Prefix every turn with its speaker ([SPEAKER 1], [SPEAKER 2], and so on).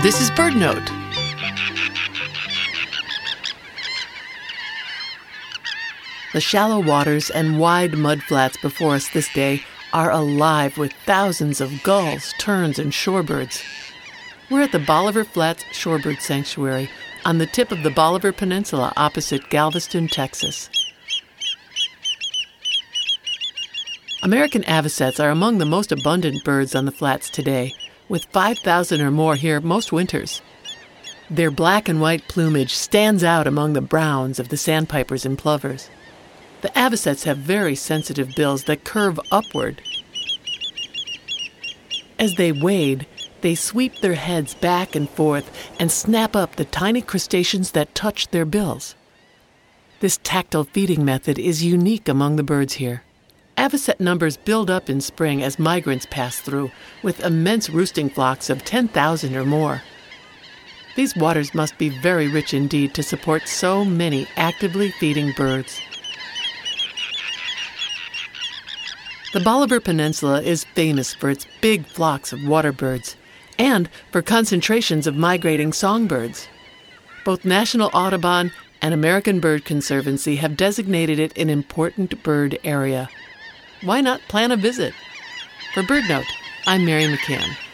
[SPEAKER 1] This is BirdNote. The shallow waters and wide mudflats before us this day are alive with thousands of gulls, terns, and shorebirds. We're at the Bolivar Flats Shorebird Sanctuary on the tip of the Bolivar Peninsula opposite Galveston, Texas. American avocets are among the most abundant birds on the flats today, with 5,000 or more here most winters. Their black and white plumage stands out among the browns of the sandpipers and plovers. The avocets have very sensitive bills that curve upward. As they wade, they sweep their heads back and forth and snap up the tiny crustaceans that touch their bills. This tactile feeding method is unique among the birds here. Avocet numbers build up in spring as migrants pass through, with immense roosting flocks of 10,000 or more. These waters must be very rich indeed to support so many actively feeding birds. The Bolivar Peninsula is famous for its big flocks of water birds and for concentrations of migrating songbirds. Both National Audubon and American Bird Conservancy have designated it an important bird area. Why not plan a visit? For BirdNote, I'm Mary McCann.